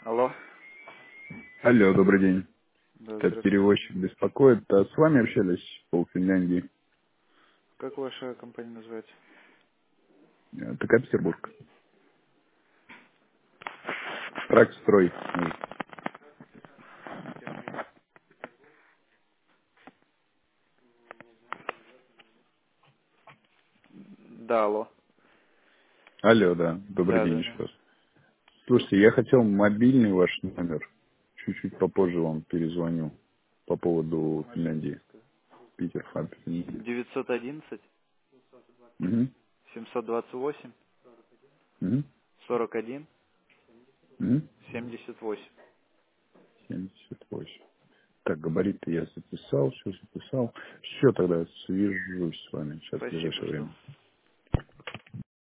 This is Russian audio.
Алло. Алло, добрый день. Да, Это здравствуйте. перевозчик беспокоит. А с вами общались по Финляндии. Как ваша компания называется? ТК Петербург. Тракстрой. Да, алло. Алло, да. Добрый Да, день да, еще да. раз. Слушайте, я хотел мобильный ваш номер. Чуть-чуть попозже вам перезвоню по поводу Мобильный, Финляндии. скажи. Питер, Фаб, Финляндия. 911 Угу. 728 Угу. 41 Угу. 78. 78. Так, габариты я записал, все записал. Все, тогда свяжусь с вами сейчас в Спасибо, ближайшее жду. время.